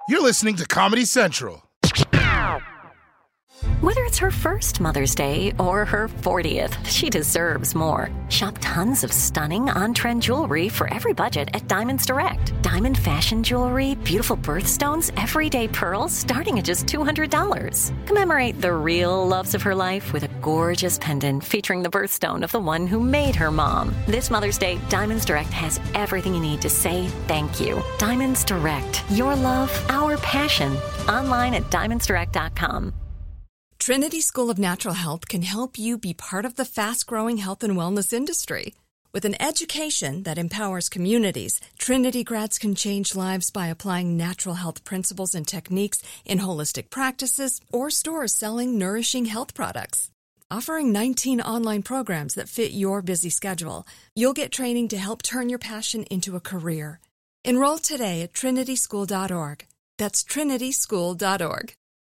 You're listening to Comedy Central. Whether it's her first Mother's Day or her 40th, she deserves more. Shop tons of stunning on-trend jewelry for every budget at Diamonds Direct. Diamond fashion jewelry, beautiful birthstones, everyday pearls starting at just $200. Commemorate the real loves of her life with a gorgeous pendant featuring the birthstone of the one who made her mom. This Mother's Day, Diamonds Direct has everything you need to say thank you. Diamonds Direct. Your love, our passion. Online at diamondsdirect.com. Trinity School of Natural Health can help you be part of the fast-growing health and wellness industry. With an education that empowers communities, Trinity grads can change lives by applying natural health principles and techniques in holistic practices or stores selling nourishing health products. Offering 19 online programs that fit your busy schedule, you'll get training to help turn your passion into a career. Enroll today at trinityschool.org. That's trinityschool.org.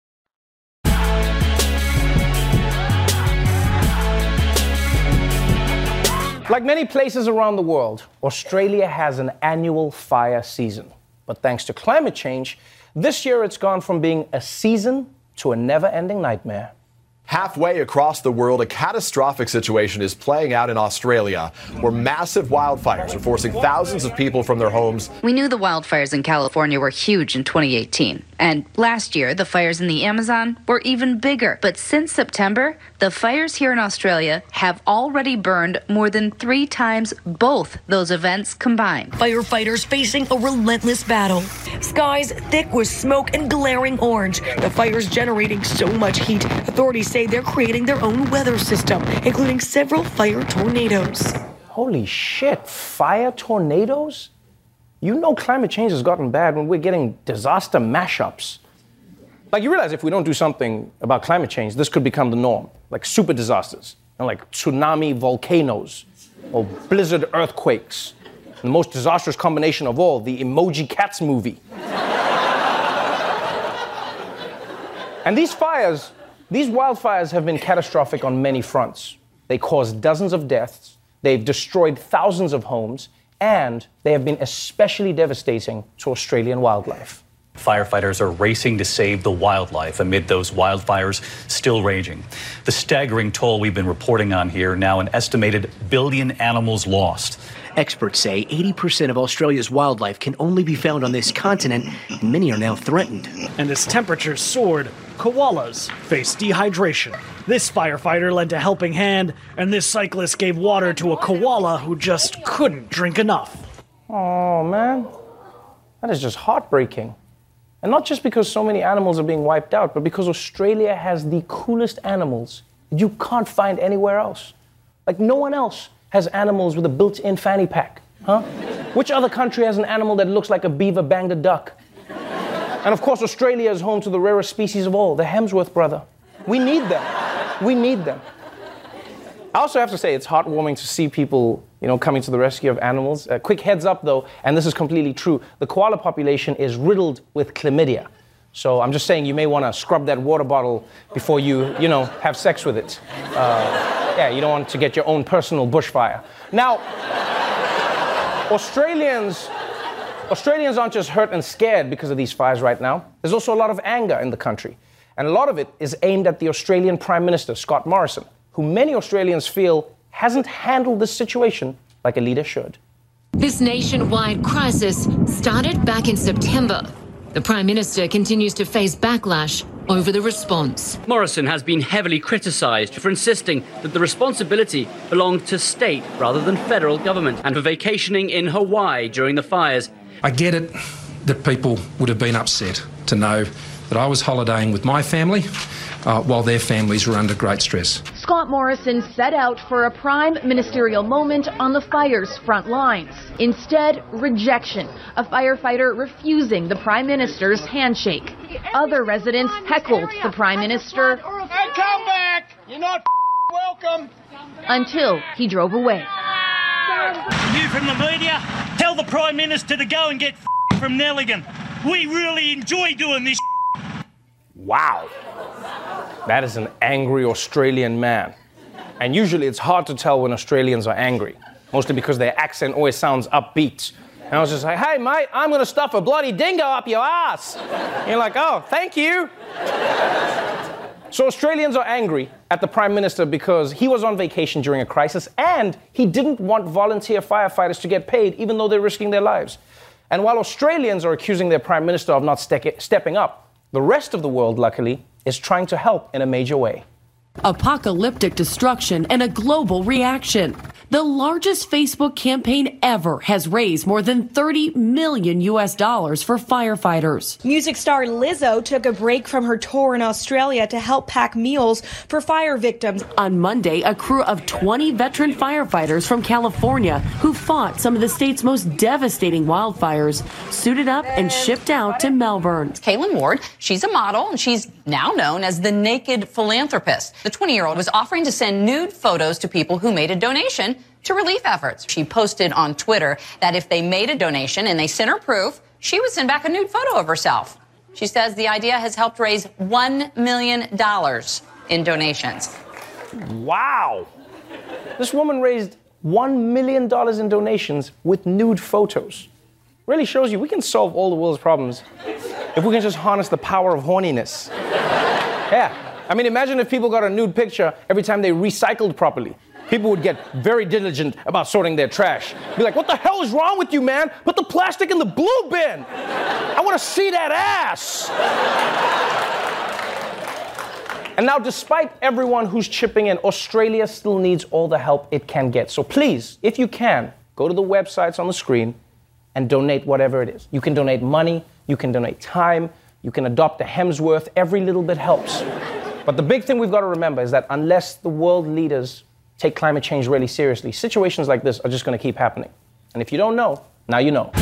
Like many places around the world, Australia has an annual fire season. But thanks to climate change, this year it's gone from being a season to a never-ending nightmare. Halfway across the world, a catastrophic situation is playing out in Australia, where massive wildfires are forcing thousands of people from their homes. We knew the wildfires in California were huge in 2018. And last year, the fires in the Amazon were even bigger. But since September, the fires here in Australia have already burned more than 3 times both those events combined. Firefighters facing a relentless battle. Skies thick with smoke and glaring orange. The fires generating so much heat, authorities say they're creating their own weather system, including several fire tornadoes. Holy shit, fire tornadoes? You know climate change has gotten bad when we're getting disaster mashups. Like, you realize if we don't do something about climate change, this could become the norm. Like super disasters, like tsunami volcanoes, or blizzard earthquakes. And the most disastrous combination of all, the Emoji Cats movie. And these wildfires have been catastrophic on many fronts. They caused dozens of deaths, they've destroyed thousands of homes, and they have been especially devastating to Australian wildlife. Firefighters are racing to save the wildlife amid those wildfires still raging. The staggering toll we've been reporting on here, now an estimated 1 billion animals lost. Experts say 80% of Australia's wildlife can only be found on this continent, and many are now threatened. And as temperatures soared, koalas face dehydration. This firefighter lent a helping hand, and this cyclist gave water to a koala who just couldn't drink enough. Oh, man. That is just heartbreaking. And not just because so many animals are being wiped out, but because Australia has the coolest animals that you can't find anywhere else. Like, no one else has animals with a built-in fanny pack, huh? Which other country has an animal that looks like a beaver banged a duck? And of course, Australia is home to the rarest species of all, the Hemsworth brother. We need them. We need them. I also have to say, it's heartwarming to see people, coming to the rescue of animals. Quick heads up, though, and this is completely true. The koala population is riddled with chlamydia. So I'm just saying you may want to scrub that water bottle before you, have sex with it. You don't want to get your own personal bushfire. Now, Australians aren't just hurt and scared because of these fires right now. There's also a lot of anger in the country. And a lot of it is aimed at the Australian Prime Minister, Scott Morrison, who many Australians feel hasn't handled this situation like a leader should. This nationwide crisis started back in September. The Prime Minister continues to face backlash over the response. Morrison has been heavily criticised for insisting that the responsibility belonged to state rather than federal government, and for vacationing in Hawaii during the fires. I get it that people would have been upset to know that I was holidaying with my family while their families were under great stress. Scott Morrison set out for a prime ministerial moment on the fire's front lines. Instead, rejection. A firefighter refusing the Prime Minister's handshake. Other residents heckled the Prime Minister. Hey, come back! You're not welcome! Until he drove away. You from the media, tell the Prime Minister to go and get from Nelligan. We really enjoy doing this. Wow. That is an angry Australian man. And usually it's hard to tell when Australians are angry, mostly because their accent always sounds upbeat. And I was just like, hey, mate, I'm going to stuff a bloody dingo up your ass. And you're like, oh, thank you. So Australians are angry at the Prime Minister because he was on vacation during a crisis and he didn't want volunteer firefighters to get paid even though they're risking their lives. And while Australians are accusing their Prime Minister of not stepping up, the rest of the world, luckily, is trying to help in a major way. Apocalyptic destruction and a global reaction. The largest Facebook campaign ever has raised more than $30 million for firefighters. Music star Lizzo took a break from her tour in Australia to help pack meals for fire victims. On Monday, a crew of 20 veteran firefighters from California who fought some of the state's most devastating wildfires suited up and shipped out to Melbourne. Caitlin Ward, she's a model and she's now known as the Naked Philanthropist. The 20-year-old was offering to send nude photos to people who made a donation to relief efforts. She posted on Twitter that if they made a donation and they sent her proof, she would send back a nude photo of herself. She says the idea has helped raise $1 million in donations. Wow. This woman raised $1 million in donations with nude photos. Really shows you we can solve all the world's problems if we can just harness the power of horniness. Yeah. I mean, imagine if people got a nude picture every time they recycled properly. People would get very diligent about sorting their trash. Be like, what the hell is wrong with you, man? Put the plastic in the blue bin. I want to see that ass. And now, despite everyone who's chipping in, Australia still needs all the help it can get. So please, if you can, go to the websites on the screen and donate whatever it is. You can donate money, you can donate time, you can adopt a Hemsworth. Every little bit helps. But the big thing we've got to remember is that unless the world leaders take climate change really seriously, situations like this are just going to keep happening. And if you don't know, now you know.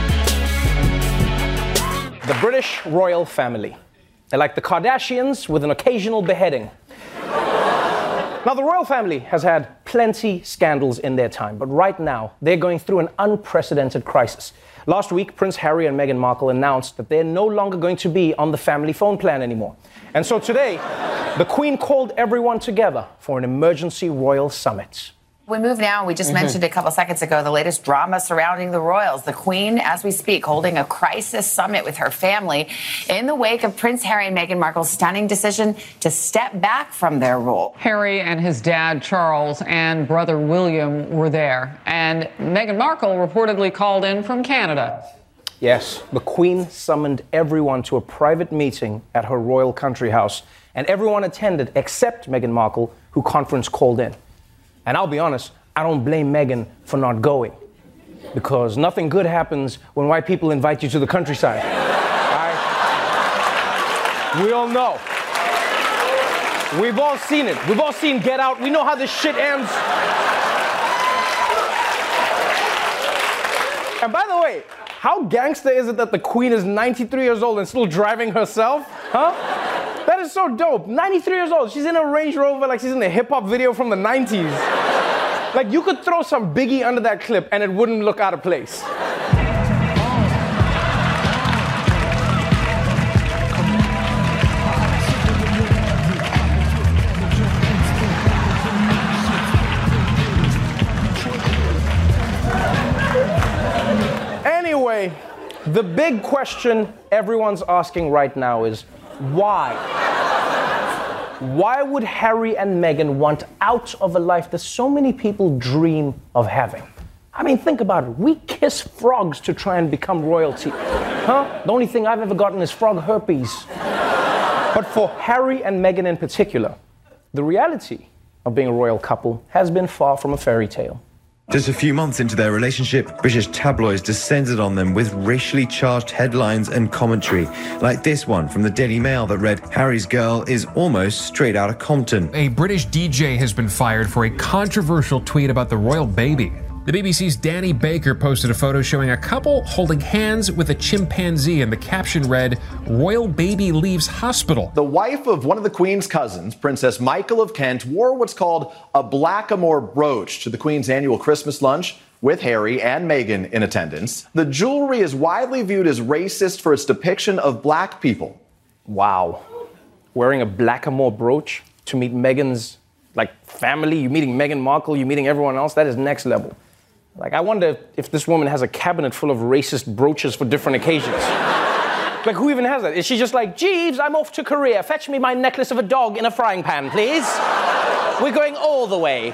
The British royal family. They're like the Kardashians with an occasional beheading. Now, the royal family has had plenty scandals in their time, but right now, they're going through an unprecedented crisis. Last week, Prince Harry and Meghan Markle announced that they're no longer going to be on the family phone plan anymore. And so today, the Queen called everyone together for an emergency royal summit. We move now. We just mentioned a couple seconds ago the latest drama surrounding the royals. The Queen, as we speak, holding a crisis summit with her family in the wake of Prince Harry and Meghan Markle's stunning decision to step back from their role. Harry and his dad, Charles, and brother William were there. And Meghan Markle reportedly called in from Canada. Yes, the Queen summoned everyone to a private meeting at her royal country house. And everyone attended except Meghan Markle, who conference called in. And I'll be honest, I don't blame Meghan for not going. Because nothing good happens when white people invite you to the countryside. Right? We all know. We've all seen it. We've all seen Get Out. We know how this shit ends. And by the way, how gangster is it that the Queen is 93 years old and still driving herself? Huh? That is so dope. 93 years old. She's in a Range Rover like she's in a hip-hop video from the 90s. Like, you could throw some Biggie under that clip and it wouldn't look out of place. Anyway, the big question everyone's asking right now is, why? Why would Harry and Meghan want out of a life that so many people dream of having? I mean, think about it. We kiss frogs to try and become royalty. Huh? The only thing I've ever gotten is frog herpes. But for Harry and Meghan in particular, the reality of being a royal couple has been far from a fairy tale. Just a few months into their relationship, British tabloids descended on them with racially charged headlines and commentary, like this one from the Daily Mail that read, "Harry's girl is almost straight out of Compton." A British DJ has been fired for a controversial tweet about the royal baby. The BBC's Danny Baker posted a photo showing a couple holding hands with a chimpanzee, and the caption read, "Royal baby leaves hospital." The wife of one of the Queen's cousins, Princess Michael of Kent, wore what's called a blackamoor brooch to the Queen's annual Christmas lunch with Harry and Meghan in attendance. The jewelry is widely viewed as racist for its depiction of black people. Wow. Wearing a blackamoor brooch to meet Meghan's, family? You're meeting Meghan Markle, you're meeting everyone else? That is next level. Like, I wonder if this woman has a cabinet full of racist brooches for different occasions. Like, who even has that? Is she just like, Jeeves, I'm off to Korea. Fetch me my necklace of a dog in a frying pan, please. We're going all the way.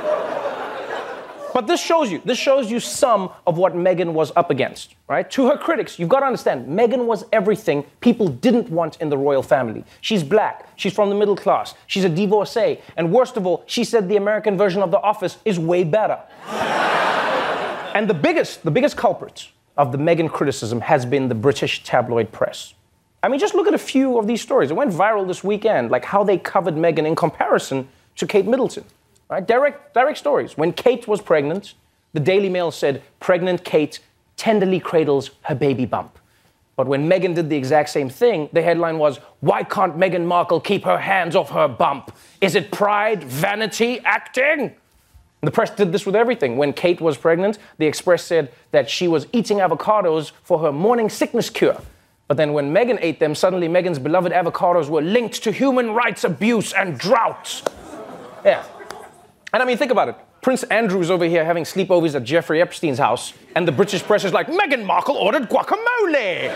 But this shows you some of what Meghan was up against, right? To her critics, you've got to understand, Meghan was everything people didn't want in the royal family. She's black, she's from the middle class, she's a divorcee, and worst of all, she said the American version of The Office is way better. And the biggest culprit of the Meghan criticism has been the British tabloid press. I mean, just look at a few of these stories. It went viral this weekend, like how they covered Meghan in comparison to Kate Middleton. Right? Direct stories. When Kate was pregnant, the Daily Mail said, pregnant Kate tenderly cradles her baby bump. But when Meghan did the exact same thing, the headline was, why can't Meghan Markle keep her hands off her bump? Is it pride, vanity, acting? The press did this with everything. When Kate was pregnant, the Express said that she was eating avocados for her morning sickness cure. But then when Meghan ate them, suddenly Meghan's beloved avocados were linked to human rights abuse and droughts. Yeah. And I mean, think about it. Prince Andrew's over here having sleepovers at Jeffrey Epstein's house, and the British press is like, Meghan Markle ordered guacamole!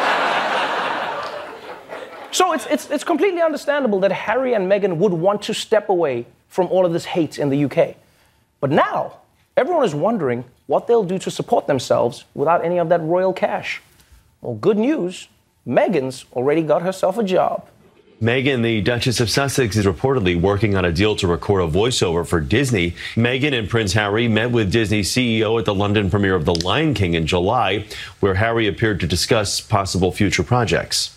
So it's completely understandable that Harry and Meghan would want to step away from all of this hate in the UK. But now, everyone is wondering what they'll do to support themselves without any of that royal cash. Well, good news, Meghan's already got herself a job. Meghan, the Duchess of Sussex, is reportedly working on a deal to record a voiceover for Disney. Meghan and Prince Harry met with Disney's CEO at the London premiere of The Lion King in July, where Harry appeared to discuss possible future projects.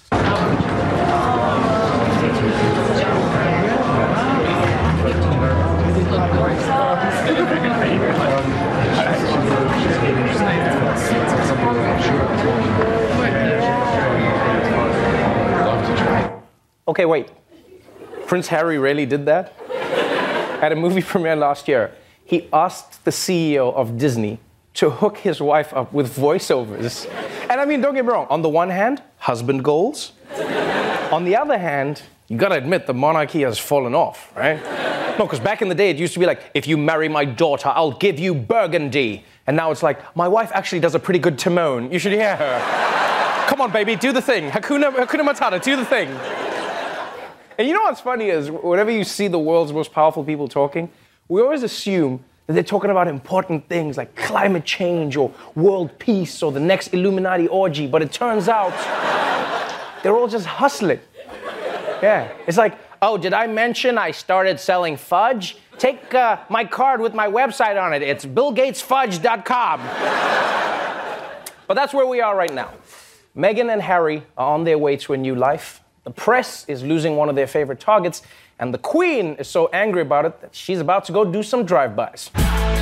Okay, wait. Prince Harry really did that? At a movie premiere last year, he asked the CEO of Disney to hook his wife up with voiceovers. And I mean, don't get me wrong, on the one hand, husband goals. On the other hand, you gotta admit the monarchy has fallen off, right? No, because back in the day, it used to be like, if you marry my daughter, I'll give you Burgundy. And now it's like, my wife actually does a pretty good Timon. You should hear her. Come on, baby, do the thing. Hakuna Matata, do the thing. And you know what's funny is, whenever you see the world's most powerful people talking, we always assume that they're talking about important things like climate change or world peace or the next Illuminati orgy, but it turns out they're all just hustling. Yeah, it's like, oh, did I mention I started selling fudge? Take my card with my website on it. It's BillGatesFudge.com. But that's where we are right now. Meghan and Harry are on their way to a new life. The press is losing one of their favorite targets, and the Queen is so angry about it that she's about to go do some drive-bys.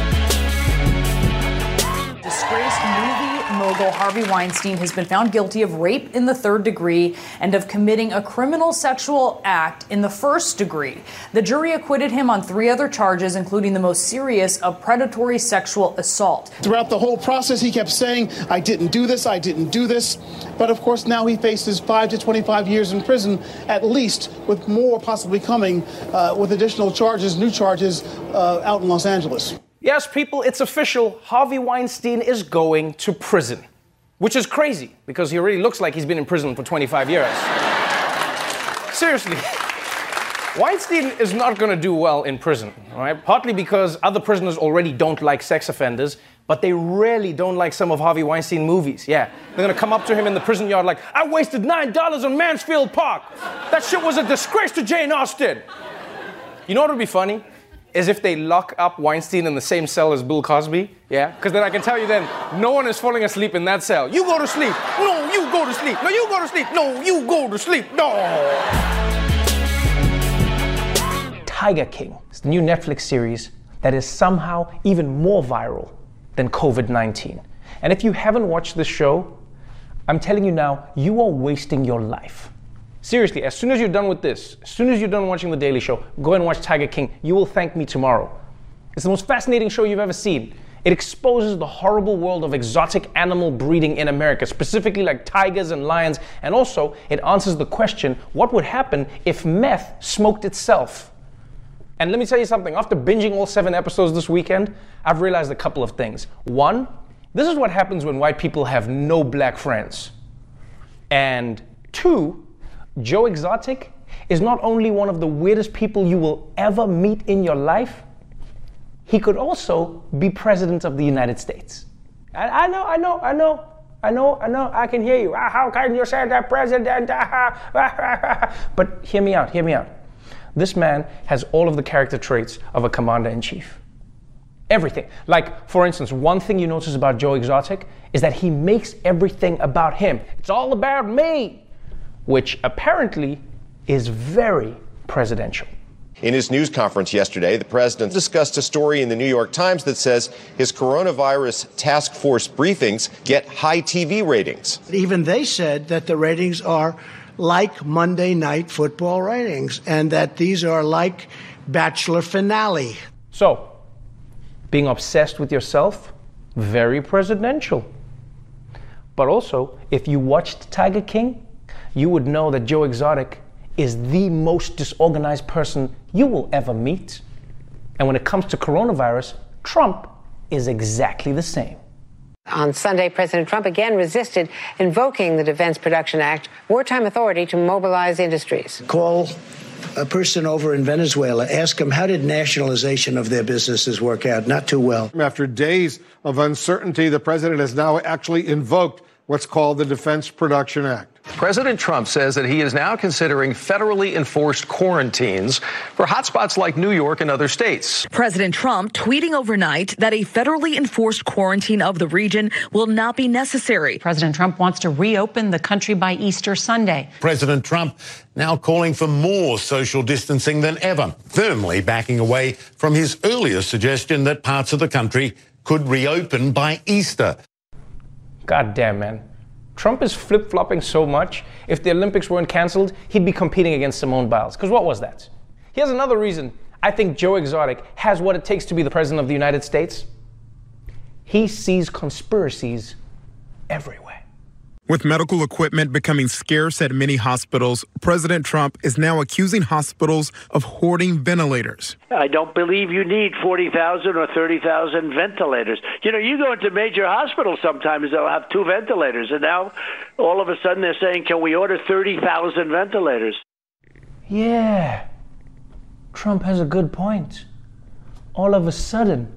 Disgraced movie mogul Harvey Weinstein has been found guilty of rape in the 3rd degree and of committing a criminal sexual act in the 1st degree. The jury acquitted him on 3 other charges, including the most serious of predatory sexual assault. Throughout the whole process, he kept saying, I didn't do this, I didn't do this. But of course, now he faces 5 to 25 years in prison, at least, with more possibly coming with additional charges, new charges out in Los Angeles. Yes, people, it's official. Harvey Weinstein is going to prison. Which is crazy, because he already looks like he's been in prison for 25 years. Seriously. Weinstein is not going to do well in prison, all right? Partly because other prisoners already don't like sex offenders, but they really don't like some of Harvey Weinstein movies. Yeah, they're going to come up to him in the prison yard like, I wasted $9 on Mansfield Park. That shit was a disgrace to Jane Austen. You know what would be funny? Is if they lock up Weinstein in the same cell as Bill Cosby, yeah? Because then I can tell you then, no one is falling asleep in that cell. You go to sleep. No, you go to sleep. No, you go to sleep. No, you go to sleep. No. Tiger King is the new Netflix series that is somehow even more viral than COVID-19. And if you haven't watched this show, I'm telling you now, you are wasting your life. Seriously, as soon as you're done with this, as soon as you're done watching The Daily Show, go and watch Tiger King. You will thank me tomorrow. It's the most fascinating show you've ever seen. It exposes the horrible world of exotic animal breeding in America, specifically like tigers and lions, and also it answers the question, what would happen if meth smoked itself? And let me tell you something, after binging all 7 episodes this weekend, I've realized a couple of things. One, this is what happens when white people have no black friends. And 2, Joe Exotic is not only one of the weirdest people you will ever meet in your life, he could also be president of the United States. I know, I can hear you. How can you say that president? But hear me out. This man has all of the character traits of a commander-in-chief. Everything. Like, for instance, one thing you notice about Joe Exotic is that he makes everything about him. It's all about me, which apparently is very presidential. In his news conference yesterday, the president discussed a story in the New York Times that says his coronavirus task force briefings get high TV ratings. Even they said that the ratings are like Monday Night Football ratings, and that these are like Bachelor finale. So, being obsessed with yourself, very presidential. But also, if you watched Tiger King, you would know that Joe Exotic is the most disorganized person you will ever meet. And when it comes to coronavirus, Trump is exactly the same. On Sunday, President Trump again resisted invoking the Defense Production Act, wartime authority to mobilize industries. Call a person over in Venezuela, ask them how did nationalization of their businesses work out? Not too well. After days of uncertainty, the president has now actually invoked what's called the Defense Production Act. President Trump says that he is now considering federally enforced quarantines for hotspots like New York and other states. President Trump tweeting overnight that a federally enforced quarantine of the region will not be necessary. President Trump wants to reopen the country by Easter Sunday. President Trump now calling for more social distancing than ever, firmly backing away from his earlier suggestion that parts of the country could reopen by Easter. God damn, man. Trump is flip-flopping so much, if the Olympics weren't canceled, he'd be competing against Simone Biles. Because what was that? Here's another reason I think Joe Exotic has what it takes to be the president of the United States. He sees conspiracies everywhere. With medical equipment becoming scarce at many hospitals, President Trump is now accusing hospitals of hoarding ventilators. I don't believe you need 40,000 or 30,000 ventilators. You know, you go into major hospitals sometimes, they'll have 2 ventilators, and now all of a sudden they're saying, can we order 30,000 ventilators? Yeah, Trump has a good point. All of a sudden,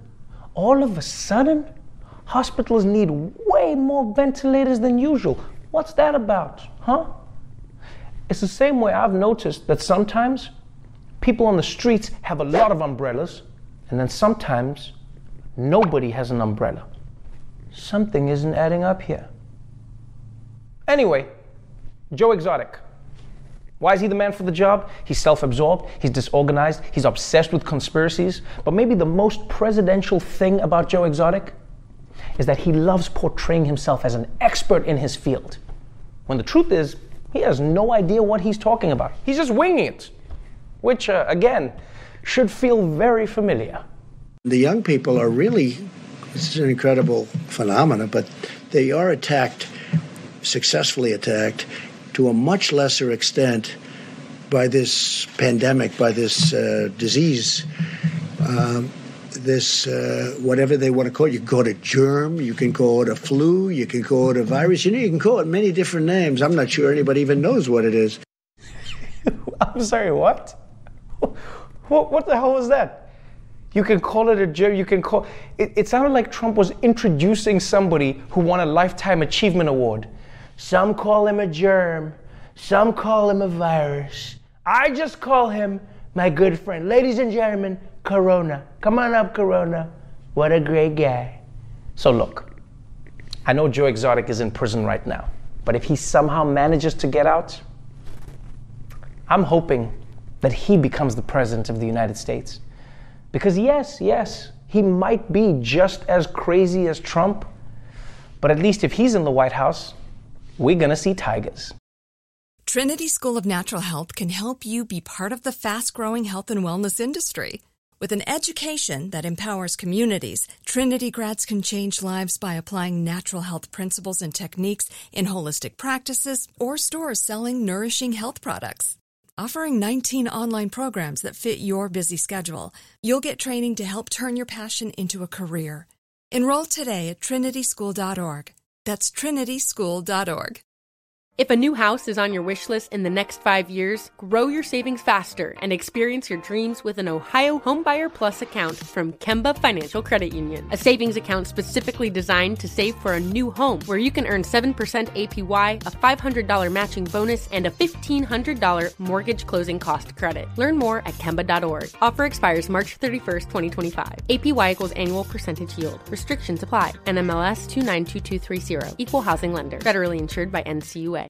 hospitals need way more ventilators than usual. What's that about, huh? It's the same way I've noticed that sometimes people on the streets have a lot of umbrellas, and then sometimes nobody has an umbrella. Something isn't adding up here. Anyway, Joe Exotic. Why is he the man for the job? He's self-absorbed, he's disorganized, he's obsessed with conspiracies. But maybe the most presidential thing about Joe Exotic is that he loves portraying himself as an expert in his field, when the truth is, he has no idea what he's talking about. He's just winging it, which, again, should feel very familiar. The young people are really, it's an incredible phenomenon, but they are attacked, successfully attacked, to a much lesser extent by this pandemic, by this disease. This, whatever they want to call it. You can call it a germ, you can call it a flu, you can call it a virus. You know, you can call it many different names. I'm not sure anybody even knows what it is. I'm sorry, what? What the hell was that? You can call it a germ, you can call... It sounded like Trump was introducing somebody who won a Lifetime Achievement Award. Some call him a germ, some call him a virus. I just call him my good friend. Ladies and gentlemen, Corona. Come on up, Corona. What a great guy. So look, I know Joe Exotic is in prison right now, but if he somehow manages to get out, I'm hoping that he becomes the president of the United States. Because yes, he might be just as crazy as Trump, but at least if he's in the White House, we're gonna see tigers. Trinity School of Natural Health can help you be part of the fast-growing health and wellness industry. With an education that empowers communities, Trinity grads can change lives by applying natural health principles and techniques in holistic practices or stores selling nourishing health products. offering 19 online programs that fit your busy schedule. You'll get training to help turn your passion into a career. Enroll today at trinityschool.org. That's trinityschool.org. If a new house is on your wish list in the next 5 years, grow your savings faster and experience your dreams with an Ohio Homebuyer Plus account from Kemba Financial Credit Union. A savings account specifically designed to save for a new home, where you can earn 7% APY, a $500 matching bonus, and a $1,500 mortgage closing cost credit. Learn more at Kemba.org. Offer expires March 31st, 2025. APY equals annual percentage yield. Restrictions apply. NMLS 292230. Equal housing lender. Federally insured by NCUA.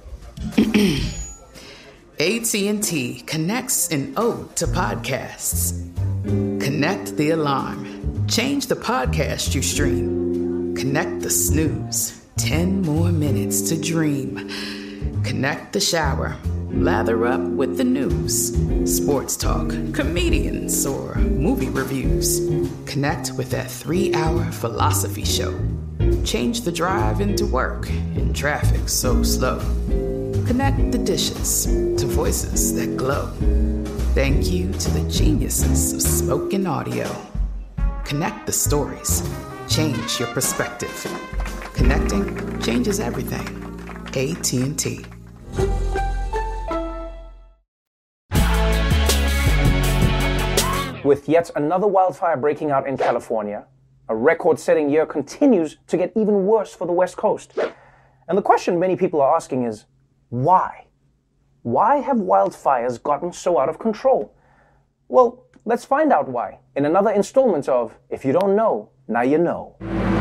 AT&T connects an ode to podcasts. Connect the alarm. Change the podcast you stream. Connect the snooze. 10 more minutes to dream. Connect the shower. Lather up with the news. Sports talk, comedians, or movie reviews. Connect with that 3-hour philosophy show. Change the drive into work in traffic so slow. Connect the dishes to voices that glow. Thank you to the geniuses of spoken audio. Connect the stories. Change your perspective. Connecting changes everything. AT&T. With yet another wildfire breaking out in California, a record-setting year continues to get even worse for the West Coast. And the question many people are asking is, why? Why have wildfires gotten so out of control? Well, let's find out why in another installment of If You Don't Know, Now You Know.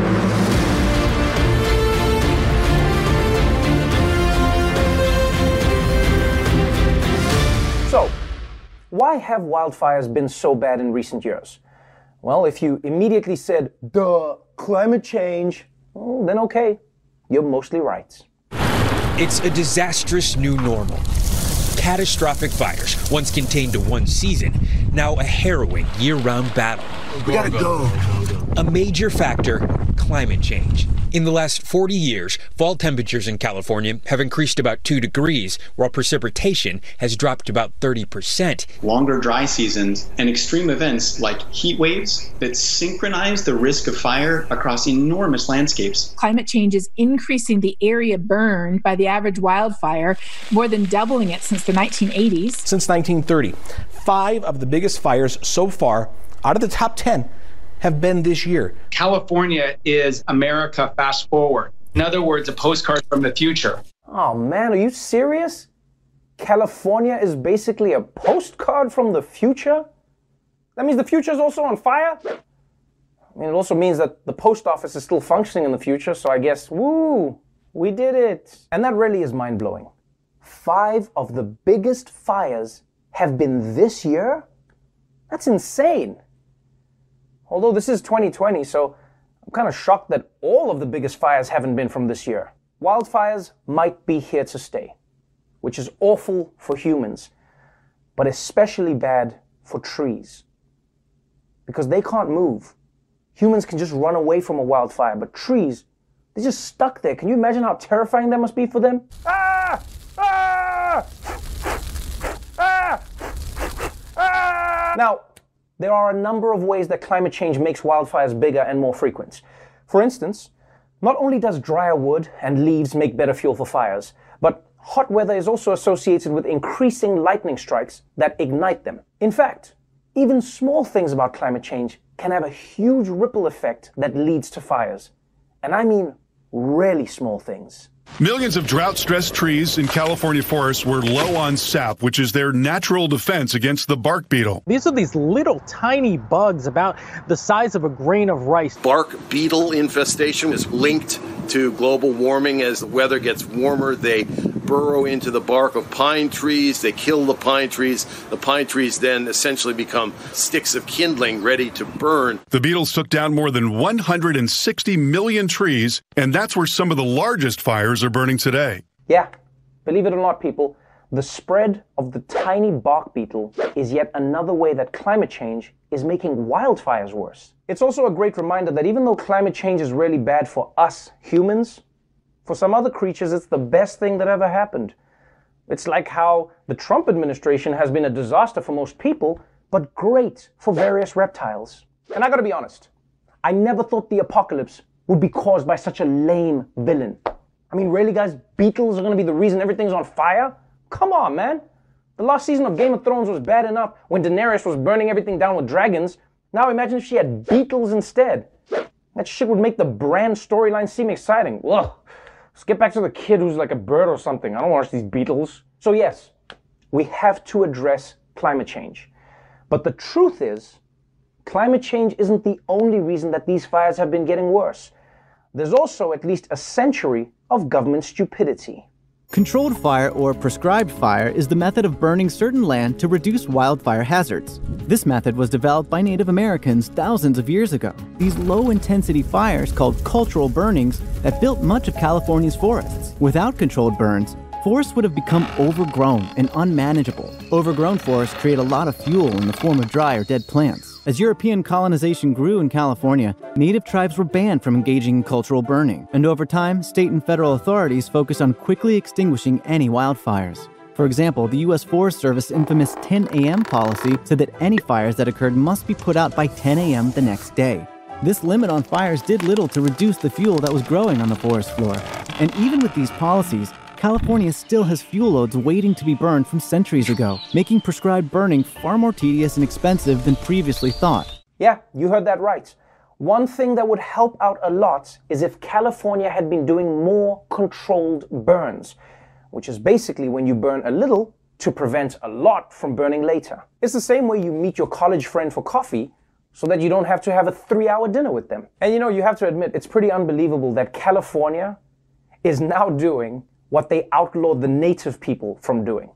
So, why have wildfires been so bad in recent years? Well, if you immediately said, duh, climate change, well, then okay, you're mostly right. It's a disastrous new normal. Catastrophic fires, once contained to one season, now a harrowing year-round battle. We gotta go. A major factor, climate change. In the last 40 years, fall temperatures in California have increased about 2 degrees, while precipitation has dropped about 30%. Longer dry seasons and extreme events like heat waves that synchronize the risk of fire across enormous landscapes. Climate change is increasing the area burned by the average wildfire, more than doubling it since the 1980s. Since 1930, 5 of the biggest fires so far, out of the top 10, have been this year. California is America fast forward. In other words, a postcard from the future. Oh man, are you serious? California is basically a postcard from the future? That means the future is also on fire? I mean, it also means that the post office is still functioning in the future, so I guess, woo, we did it. And that really is mind-blowing. 5 of the biggest fires have been this year? That's insane. Although this is 2020, so I'm kind of shocked that all of the biggest fires haven't been from this year. Wildfires might be here to stay, which is awful for humans, but especially bad for trees. Because they can't move. Humans can just run away from a wildfire, but trees, they're just stuck there. Can you imagine how terrifying that must be for them? Ah! Ah! Ah! Ah! Now, there are a number of ways that climate change makes wildfires bigger and more frequent. For instance, not only does drier wood and leaves make better fuel for fires, but hot weather is also associated with increasing lightning strikes that ignite them. In fact, even small things about climate change can have a huge ripple effect that leads to fires. And I mean really small things. Millions of drought-stressed trees in California forests were low on sap, which is their natural defense against the bark beetle. These are these little tiny bugs about the size of a grain of rice. Bark beetle infestation is linked to global warming. As the weather gets warmer, they burrow into the bark of pine trees. They kill the pine trees. The pine trees then essentially become sticks of kindling ready to burn. The beetles took down more than 160 million trees, and that's where some of the largest fires are burning today. Yeah, believe it or not, people, the spread of the tiny bark beetle is yet another way that climate change is making wildfires worse. It's also a great reminder that even though climate change is really bad for us humans, for some other creatures it's the best thing that ever happened. It's like how the Trump administration has been a disaster for most people, but great for various reptiles. And I gotta be honest, I never thought the apocalypse would be caused by such a lame villain. I mean, really, guys, beetles are gonna be the reason everything's on fire? Come on, man. The last season of Game of Thrones was bad enough when Daenerys was burning everything down with dragons. Now imagine if she had beetles instead. That shit would make the Bran storyline seem exciting. Ugh. Let's get back to the kid who's like a bird or something. I don't watch these beetles. So yes, we have to address climate change. But the truth is, climate change isn't the only reason that these fires have been getting worse. There's also at least a century of government stupidity. Controlled fire or prescribed fire is the method of burning certain land to reduce wildfire hazards. This method was developed by Native Americans thousands of years ago. These low-intensity fires, called cultural burnings, have built much of California's forests. Without controlled burns, forests would have become overgrown and unmanageable. Overgrown forests create a lot of fuel in the form of dry or dead plants. As European colonization grew in California, native tribes were banned from engaging in cultural burning, and over time, state and federal authorities focused on quickly extinguishing any wildfires. For example, the U.S. Forest Service's infamous 10 a.m. policy said that any fires that occurred must be put out by 10 a.m. the next day. This limit on fires did little to reduce the fuel that was growing on the forest floor. And even with these policies, California still has fuel loads waiting to be burned from centuries ago, making prescribed burning far more tedious and expensive than previously thought. Yeah, you heard that right. One thing that would help out a lot is if California had been doing more controlled burns, which is basically when you burn a little to prevent a lot from burning later. It's the same way you meet your college friend for coffee so that you don't have to have a 3-hour dinner with them. And you know, you have to admit, it's pretty unbelievable that California is now doing what they outlawed the native people from doing.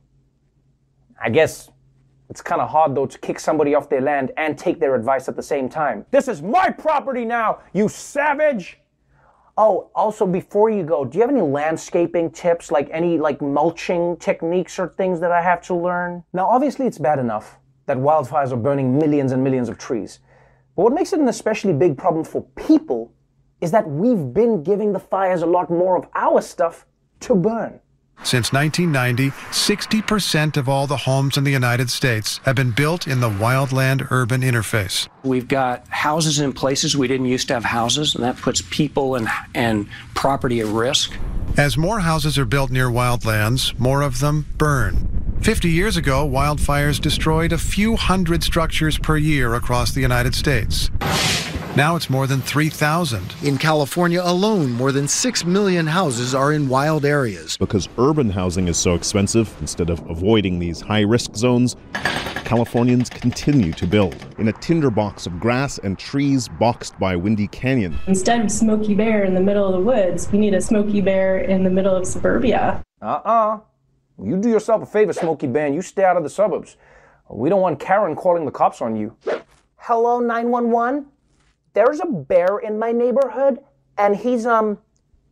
I guess it's kind of hard, though, to kick somebody off their land and take their advice at the same time. This is my property now, you savage! Oh, also, before you go, do you have any landscaping tips, like any mulching techniques or things that I have to learn? Now, obviously, it's bad enough that wildfires are burning millions and millions of trees. But what makes it an especially big problem for people is that we've been giving the fires a lot more of our stuff to burn. Since 1990, 60% of all the homes in the United States have been built in the wildland-urban interface. We've got houses in places we didn't used to have houses, and that puts people and property at risk. As more houses are built near wildlands, more of them burn. 50 years ago, wildfires destroyed a few hundred structures per year across the United States. Now it's more than 3,000. In California alone, more than 6 million houses are in wild areas. Because urban housing is so expensive, instead of avoiding these high-risk zones, Californians continue to build in a tinderbox of grass and trees boxed by Windy Canyon. Instead of Smokey Bear in the middle of the woods, we need a Smokey Bear in the middle of suburbia. You do yourself a favor, Smokey Bear, and you stay out of the suburbs. We don't want Karen calling the cops on you. Hello, 911? There's a bear in my neighborhood, and he's brown.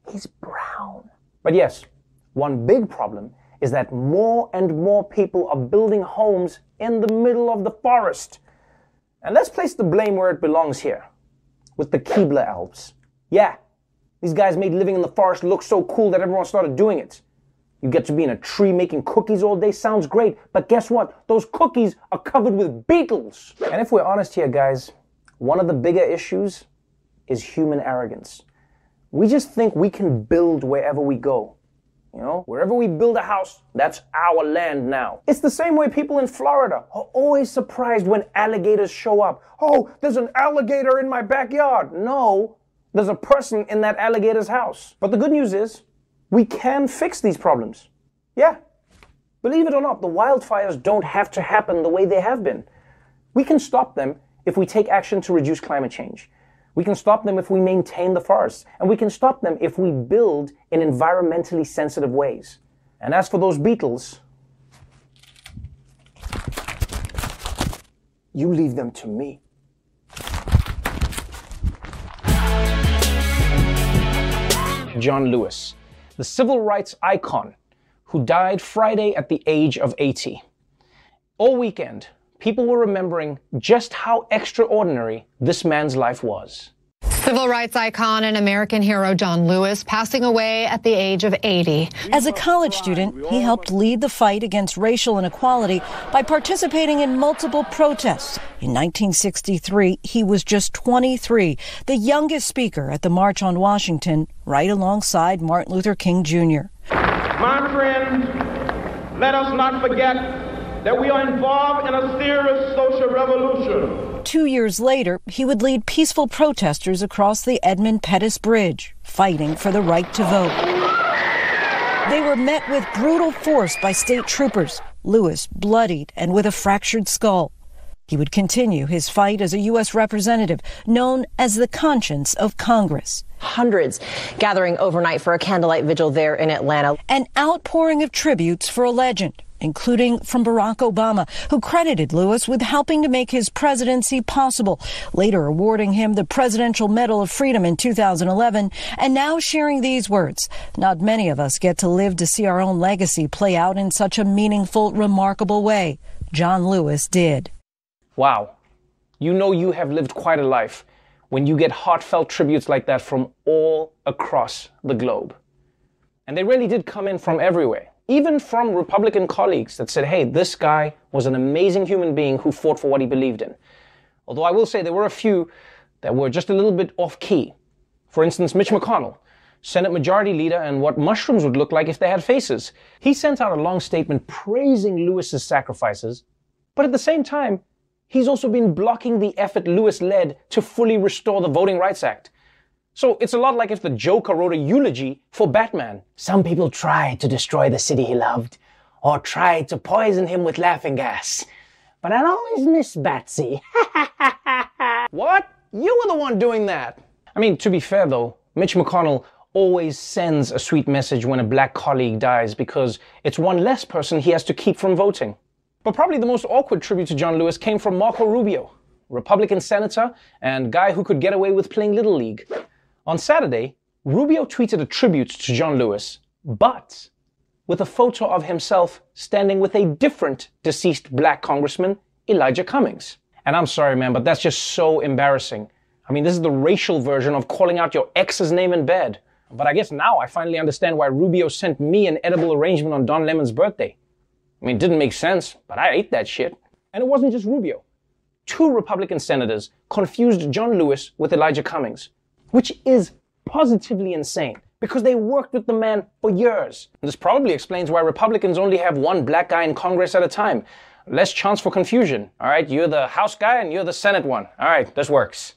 But yes, one big problem is that more and more people are building homes in the middle of the forest. And let's place the blame where it belongs here, with the Keebler Alps. Yeah, these guys made living in the forest look so cool that everyone started doing it. You get to be in a tree making cookies all day, sounds great, but guess what? Those cookies are covered with beetles. And if we're honest here, guys, one of the bigger issues is human arrogance. We just think we can build wherever we go. You know, wherever we build a house, that's our land now. It's the same way people in Florida are always surprised when alligators show up. Oh, there's an alligator in my backyard. No, there's a person in that alligator's house. But the good news is, we can fix these problems. Yeah, believe it or not, the wildfires don't have to happen the way they have been. We can stop them if we take action to reduce climate change. We can stop them if we maintain the forests. And we can stop them if we build in environmentally sensitive ways. And as for those beetles, you leave them to me. John Lewis, the civil rights icon who died Friday at the age of 80. All weekend, people were remembering just how extraordinary this man's life was. Civil rights icon and American hero John Lewis passing away at the age of 80. As a college student, he helped lead the fight against racial inequality by participating in multiple protests. In 1963, he was just 23, the youngest speaker at the March on Washington, right alongside Martin Luther King Jr. My friends, let us not forget that we are involved in a serious social revolution. 2 years later, he would lead peaceful protesters across the Edmund Pettus Bridge, fighting for the right to vote. They were met with brutal force by state troopers, Lewis bloodied and with a fractured skull. He would continue his fight as a U.S. representative, known as the conscience of Congress. Hundreds gathering overnight for a candlelight vigil there in Atlanta. An outpouring of tributes for a legend, including from Barack Obama, who credited Lewis with helping to make his presidency possible, later awarding him the Presidential Medal of Freedom in 2011, and now sharing these words. Not many of us get to live to see our own legacy play out in such a meaningful, remarkable way. John Lewis did. Wow. You know you have lived quite a life when you get heartfelt tributes like that from all across the globe. And they really did come in from everywhere. Even from Republican colleagues that said, hey, this guy was an amazing human being who fought for what he believed in. Although I will say there were a few that were just a little bit off key. For instance, Mitch McConnell, Senate Majority Leader, and what mushrooms would look like if they had faces. He sent out a long statement praising Lewis's sacrifices, but at the same time, he's also been blocking the effort Lewis led to fully restore the Voting Rights Act. So it's a lot like if the Joker wrote a eulogy for Batman. Some people tried to destroy the city he loved, or tried to poison him with laughing gas. But I'll always miss Batsy. What? You were the one doing that. I mean, to be fair though, Mitch McConnell always sends a sweet message when a black colleague dies because it's one less person he has to keep from voting. But probably the most awkward tribute to John Lewis came from Marco Rubio, Republican senator and guy who could get away with playing Little League. On Saturday, Rubio tweeted a tribute to John Lewis, but with a photo of himself standing with a different deceased black congressman, Elijah Cummings. And I'm sorry, man, but that's just so embarrassing. I mean, this is the racial version of calling out your ex's name in bed. But I guess now I finally understand why Rubio sent me an edible arrangement on Don Lemon's birthday. I mean, it didn't make sense, but I ate that shit. And it wasn't just Rubio. 2 Republican senators confused John Lewis with Elijah Cummings, which is positively insane because they worked with the man for years. This probably explains why Republicans only have one black guy in Congress at a time. Less chance for confusion. All right, you're the House guy and you're the Senate one. All right, this works.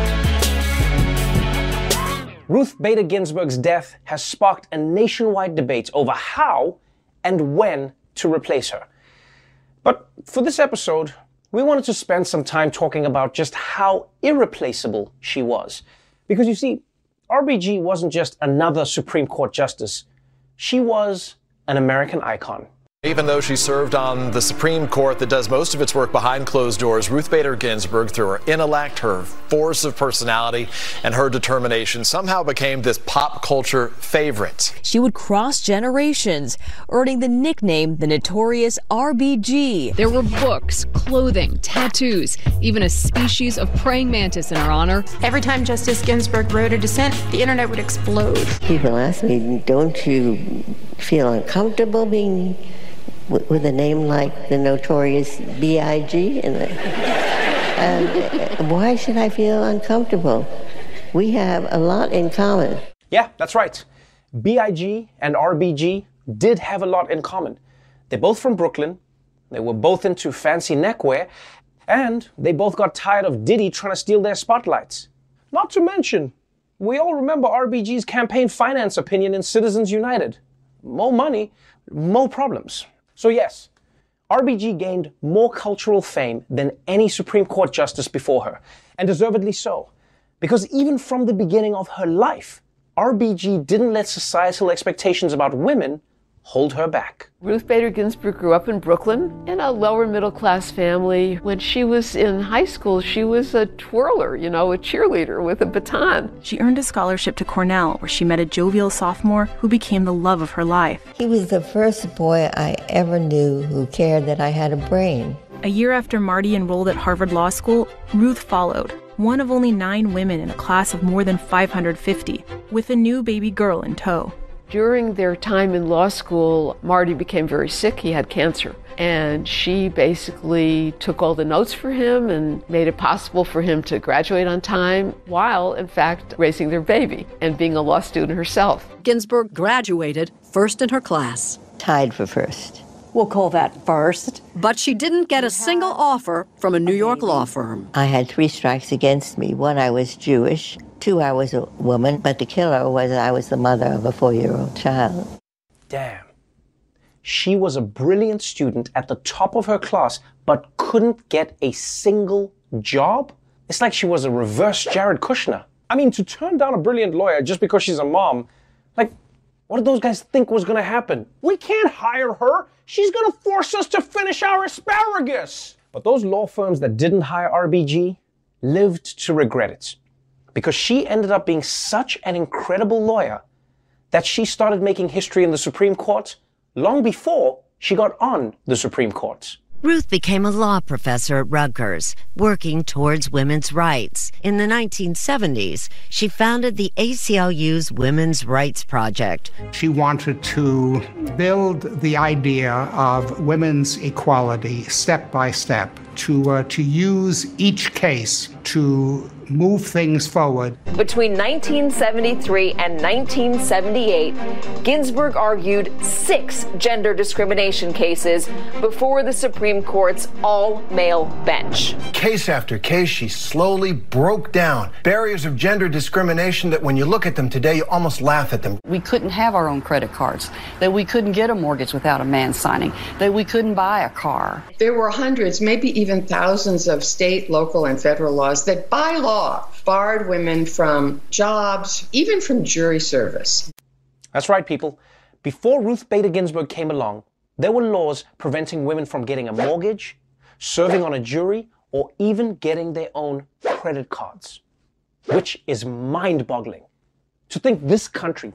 Ruth Bader Ginsburg's death has sparked a nationwide debate over how and when to replace her. But for this episode, we wanted to spend some time talking about just how irreplaceable she was. Because you see, RBG wasn't just another Supreme Court justice. She was an American icon. Even though she served on the Supreme Court that does most of its work behind closed doors, Ruth Bader Ginsburg, through her intellect, her force of personality, and her determination, somehow became this pop culture favorite. She would cross generations, earning the nickname the notorious RBG. There were books, clothing, tattoos, even a species of praying mantis in her honor. Every time Justice Ginsburg wrote a dissent, the internet would explode. People ask me, don't you feel uncomfortable being with a name like the notorious B.I.G.? And why should I feel uncomfortable? We have a lot in common. Yeah, that's right. B.I.G. and RBG did have a lot in common. They're both from Brooklyn, they were both into fancy neckwear, and they both got tired of Diddy trying to steal their spotlights. Not to mention, we all remember RBG's campaign finance opinion in Citizens United. More money, more problems. So yes, RBG gained more cultural fame than any Supreme Court justice before her, and deservedly so. Because even from the beginning of her life, RBG didn't let societal expectations about women hold her back. Ruth Bader Ginsburg grew up in Brooklyn in a lower middle class family. When she was in high school, she was a twirler, a cheerleader with a baton. She earned a scholarship to Cornell, where she met a jovial sophomore who became the love of her life. He was the first boy I ever knew who cared that I had a brain. A year after Marty enrolled at Harvard Law School, Ruth followed. one of only 9 women in a class of more than 550, with a new baby girl in tow. During their time in law school, Marty became very sick. He had cancer. And she basically took all the notes for him and made it possible for him to graduate on time while, in fact, raising their baby and being a law student herself. Ginsburg graduated first in her class. Tied for first. We'll call that first. But she didn't get a single offer from a New York law firm. I had 3 strikes against me. 1, I was Jewish. 2, I was a woman. But the killer was I was the mother of a 4-year-old child. Damn. She was a brilliant student at the top of her class, but couldn't get a single job? It's like she was a reverse Jared Kushner. I mean, to turn down a brilliant lawyer just because she's a mom, like, what did those guys think was gonna happen? We can't hire her. She's gonna force us to finish our asparagus. But those law firms that didn't hire RBG lived to regret it, because she ended up being such an incredible lawyer that she started making history in the Supreme Court long before she got on the Supreme Court. Ruth became a law professor at Rutgers, working towards women's rights. In the 1970s, she founded the ACLU's Women's Rights Project. She wanted to build the idea of women's equality step by step, to use each case to move things forward. Between 1973 and 1978, Ginsburg argued 6 gender discrimination cases before the Supreme Court's all-male bench. Case after case, she slowly broke down barriers of gender discrimination that when you look at them today, you almost laugh at them. We couldn't have our own credit cards, that we couldn't get a mortgage without a man signing, that we couldn't buy a car. There were hundreds, maybe even thousands of state, local, and federal laws that by law barred women from jobs, even from jury service. That's right, people. Before Ruth Bader Ginsburg came along, there were laws preventing women from getting a mortgage, serving on a jury, or even getting their own credit cards, which is mind-boggling. To think this country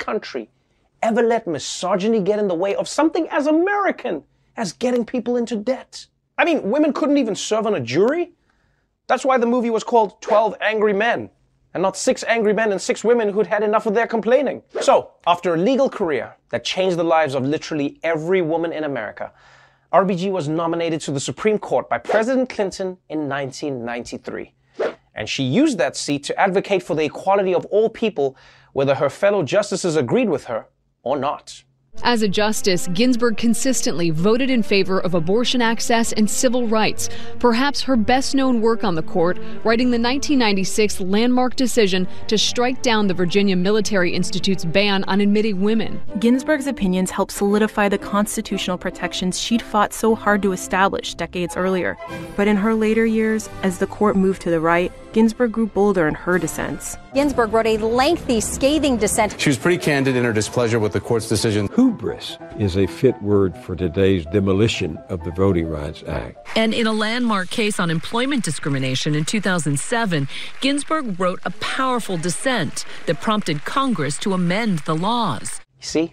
ever let misogyny get in the way of something as American as getting people into debt. I mean, women couldn't even serve on a jury. That's why the movie was called 12 Angry Men, and not 6 angry men and 6 women who'd had enough of their complaining. So, after a legal career that changed the lives of literally every woman in America, RBG was nominated to the Supreme Court by President Clinton in 1993. And she used that seat to advocate for the equality of all people, whether her fellow justices agreed with her or not. As a justice, Ginsburg consistently voted in favor of abortion access and civil rights. Perhaps her best-known work on the court, writing the 1996 landmark decision to strike down the Virginia Military Institute's ban on admitting women. Ginsburg's opinions helped solidify the constitutional protections she'd fought so hard to establish decades earlier. But in her later years, as the court moved to the right, Ginsburg grew bolder in her dissents. Ginsburg wrote a lengthy, scathing dissent. She was pretty candid in her displeasure with the court's decision. Hubris is a fit word for today's demolition of the Voting Rights Act. And in a landmark case on employment discrimination in 2007, Ginsburg wrote a powerful dissent that prompted Congress to amend the laws. See?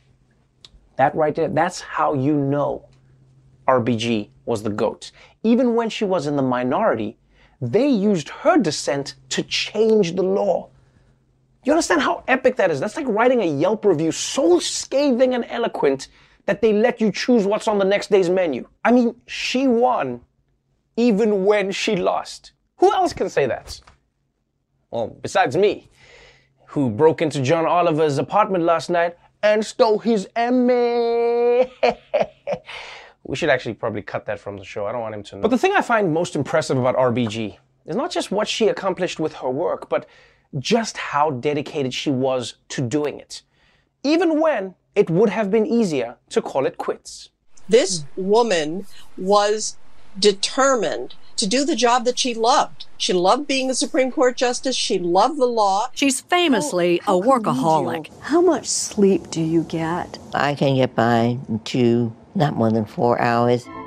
That right there, that's how you know RBG was the GOAT. Even when she was in the minority, they used her dissent to change the law. You understand how epic that is? That's like writing a Yelp review so scathing and eloquent that they let you choose what's on the next day's menu. I mean, she won even when she lost. Who else can say that? Well, besides me, who broke into John Oliver's apartment last night and stole his Emmy. We should actually probably cut that from the show. I don't want him to know. But the thing I find most impressive about RBG is not just what she accomplished with her work, but just how dedicated she was to doing it, even when it would have been easier to call it quits. This woman was determined to do the job that she loved. She loved being a Supreme Court justice. She loved the law. She's famously a workaholic. How much sleep do you get? I can get by 2, not more than 4 hours.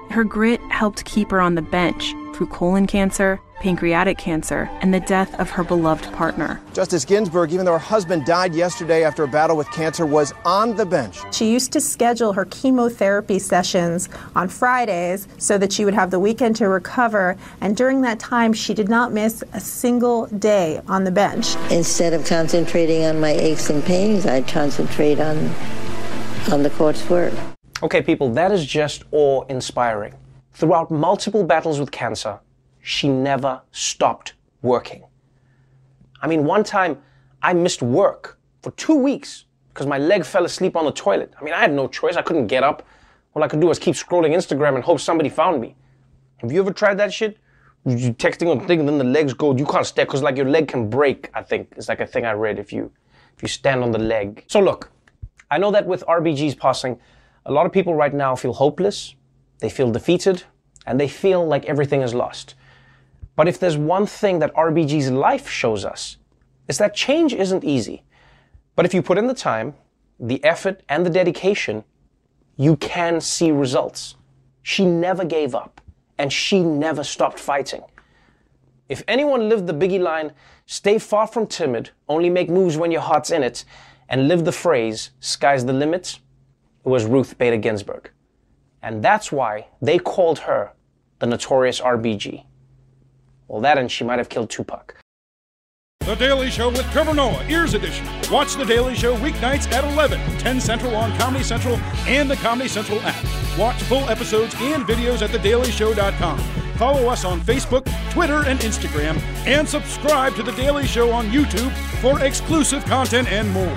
Her grit helped keep her on the bench through colon cancer, pancreatic cancer, and the death of her beloved partner. Justice Ginsburg, even though her husband died yesterday after a battle with cancer, was on the bench. She used to schedule her chemotherapy sessions on Fridays so that she would have the weekend to recover, and during that time, she did not miss a single day on the bench. Instead of concentrating on my aches and pains, I'd concentrate on the court's work. Okay, people, that is just awe-inspiring. Throughout multiple battles with cancer, she never stopped working. I mean, one time I missed work for 2 weeks because my leg fell asleep on the toilet. I mean, I had no choice. I couldn't get up. All I could do was keep scrolling Instagram and hope somebody found me. Have you ever tried that shit? You texting on thing and then the legs go, you can't stay because like your leg can break, I think. It's like a thing I read if you stand on the leg. So look, I know that with RBG's passing, a lot of people right now feel hopeless, they feel defeated, and they feel like everything is lost. But if there's one thing that RBG's life shows us, it's that change isn't easy. But if you put in the time, the effort, and the dedication, you can see results. She never gave up, and she never stopped fighting. If anyone lived the Biggie line, stay far from timid, only make moves when your heart's in it, and live the phrase, sky's the limit, it was Ruth Bader Ginsburg. And that's why they called her the Notorious RBG. Well, that and she might have killed Tupac. The Daily Show with Trevor Noah, Ears Edition. Watch The Daily Show weeknights at 11, 10 Central on Comedy Central and the Comedy Central app. Watch full episodes and videos at thedailyshow.com. Follow us on Facebook, Twitter, and Instagram, and subscribe to The Daily Show on YouTube for exclusive content and more.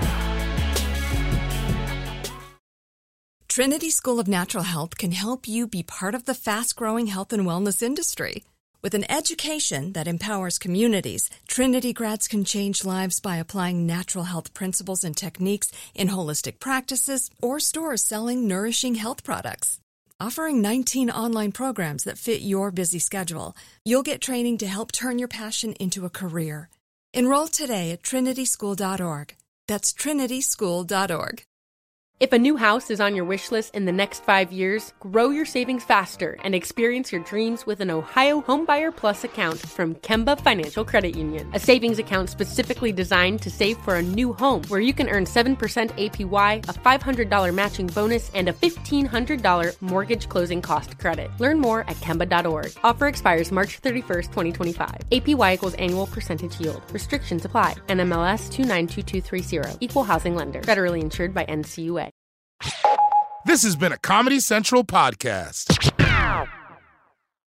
Trinity School of Natural Health can help you be part of the fast-growing health and wellness industry. With an education that empowers communities, Trinity grads can change lives by applying natural health principles and techniques in holistic practices or stores selling nourishing health products. Offering 19 online programs that fit your busy schedule, you'll get training to help turn your passion into a career. Enroll today at trinityschool.org. That's trinityschool.org. If a new house is on your wish list in the next 5 years, grow your savings faster and experience your dreams with an Ohio Homebuyer Plus account from Kemba Financial Credit Union. A savings account specifically designed to save for a new home where you can earn 7% APY, a $500 matching bonus, and a $1,500 mortgage closing cost credit. Learn more at Kemba.org. Offer expires March 31st, 2025. APY equals annual percentage yield. Restrictions apply. NMLS 292230. Equal housing lender. Federally insured by NCUA. This has been a Comedy Central podcast.